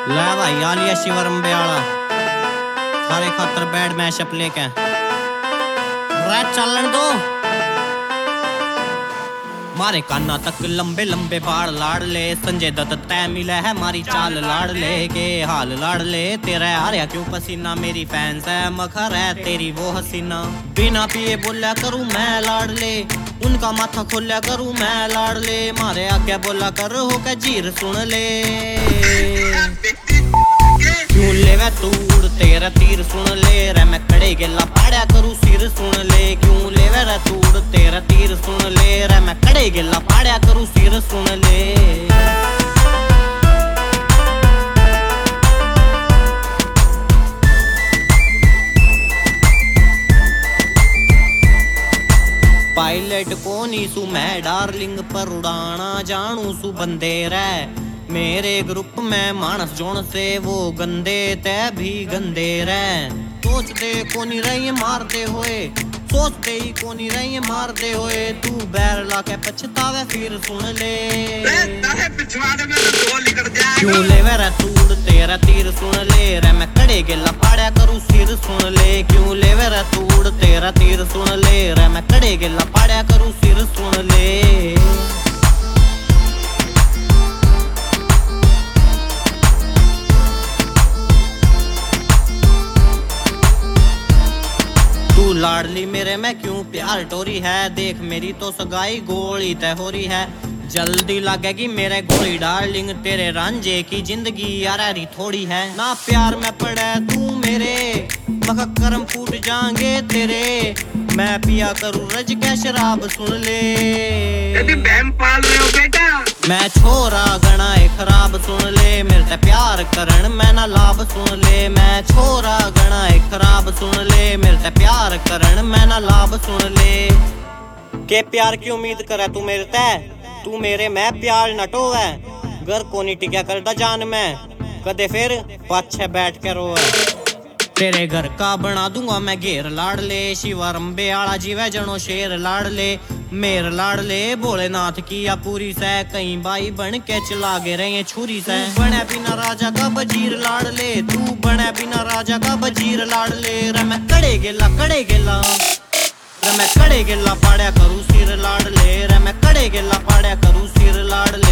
ले भाई आलिया शिवरंबे आला थारे खातर बैड मैशअप लेके चलन दो। मारे काना तक लंबे लंबे बाल लाड़ ले, संजय दत्त तय मिला है मारी चाल लाड़ ले के हाल लाड़ ले। तेरा हारिया क्यों पसीना, मेरी फैंस है मखर है तेरी वो हसीना। बिना पिए बोला करूँ मैं लाड़ ले, उनका माथा खोला करूँ मैं लाड़ ले। मारे आगे बोला कर हो के जीर सुन ले, क्यों ले वे तूड़ तेरा तीर सुन ले रे। मैं कड़े गेला पाड़ा करूँ सिर सुन ले, क्यों ले वे तूड़ तेरा तीर सुन ले रे। मैं कड़े गेला पाड़ा करूँ सिर सुन ले। पायलट को नी सू मैं डार्लिंग, पर उड़ाना जानू सू बंदे रे। मेरे ग्रुप में मानस जोन से वो गंदे तय भी गंदे रे। सोचते को नहीं रही मारते होए, सोचते ही को नहीं रही मारते होए। तू बैर ला के पछतावे फिर सुन ले, क्यों ले वे तूड़ तेरा तीर सुन ले रे। मैं कड़े गेला पाड़ा करूँ सिर सुन ले, क्यों ले वे तूड़ तेरा तीर सुन ले रे। मैं कड़े गेला पाड़ा करूँ सिर सुन ले। तू लाडली मेरे में क्यों प्यार टोरी है, देख मेरी तो सगाई गोली तय हो रही है। जल्दी लगेगी मेरे गोली डार्लिंग, तेरे रांझे की जिंदगी यारी थोड़ी है। ना प्यार में पड़े तू मेरे, मगर कर्म फूट जाएंगे तेरे। मैं पिया करूँ रज के शराब सुन ले, बहम पाल रहे हो बेटा। मैं छोरा गणा खराब सुन ले, मेरे ते प्यार करण मैं ना लाभ सुन ले। मैं छोरा गणा खराब सुन ले, मेरे ते प्यार करण मैं ना लाभ सुन ले। के प्यार की उम्मीद करे तू मेरे ते, तू मेरे मैं प्यार नटो है। घर को नहीं टिका करता जान में, कदे फिर पाछे बैठ के रोए। तेरे घर का बना दूंगा मैं घेर लाड़ ले, शिवरंबे आला जीवे जनो शेर लाड़ ले। मेर लाड़ ले भोलेनाथ की या पूरी सै, कहीं बाई बन के चला गे रहे छुरी सै। बने बिना राजा का वजीर लाड़ ले, तू बने बिना राजा का वजीर लाड़ ले रे। मैं कड़े गेला रे, मैं कड़े गेला पाड़ा करूँ सिर लाड़ ले रे। मैं कड़े गेला पाड़ा करूँ सिर लाड़ ले।